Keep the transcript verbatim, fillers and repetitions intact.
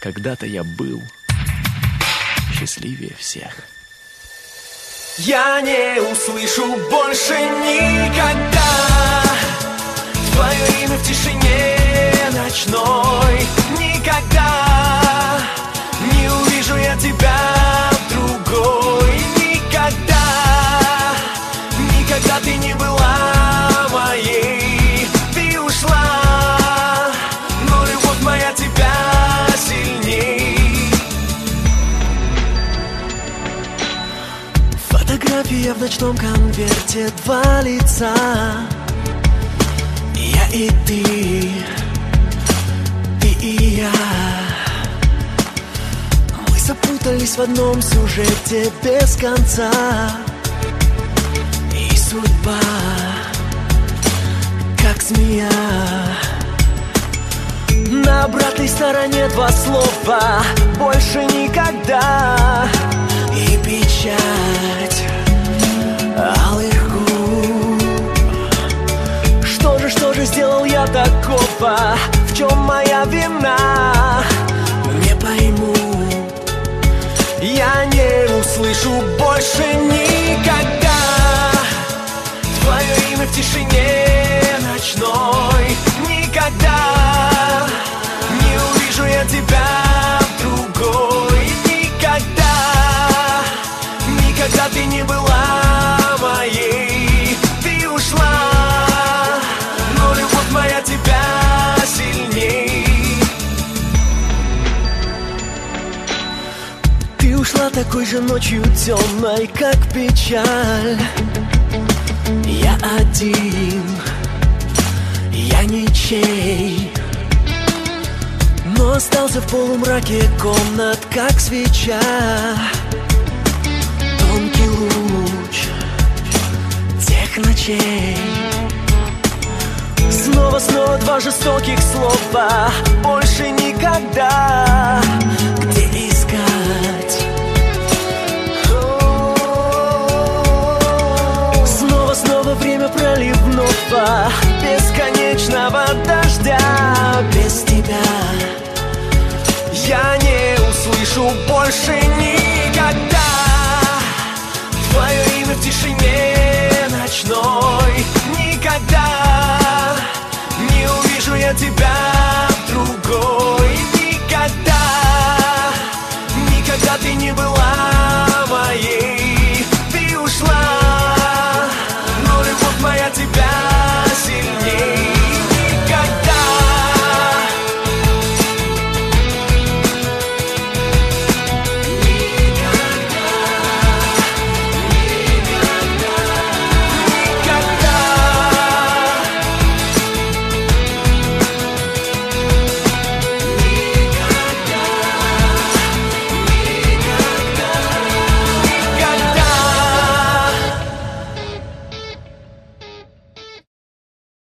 когда-то я был счастливее всех. Я не услышу больше никогда твое имя в тишине ночной. Никогда не увижу я тебя другой. Никогда, никогда ты не была моей. Ты ушла, но любовь моя тебя сильней. Фотография в ночном конверте, два лица, я и ты, ты и я. Мы запутались в одном сюжете без конца, и судьба, как змея. На обратной стороне два слова: больше никогда. И печать алых губ. Что же, что же сделал я такого? В чем моя вина? Не пойму. Я не услышу больше никогда твое имя в тишине ночной. Никогда не увижу я тебя другой. Никогда, никогда ты не была моей. Ты ушла, но любовь моя тебя сильней. Ты ушла такой же ночью темной, как печаль. Я один, я ничей, но остался в полумраке комнат, как свеча. Тонкий луч тех ночей. Снова, снова два жестоких слова: больше никогда. Где искать? Снова, снова время проливного, бесконечного дождя. Без тебя я не услышу больше никогда твое имя в тишине ночной. Никогда не увижу я тебя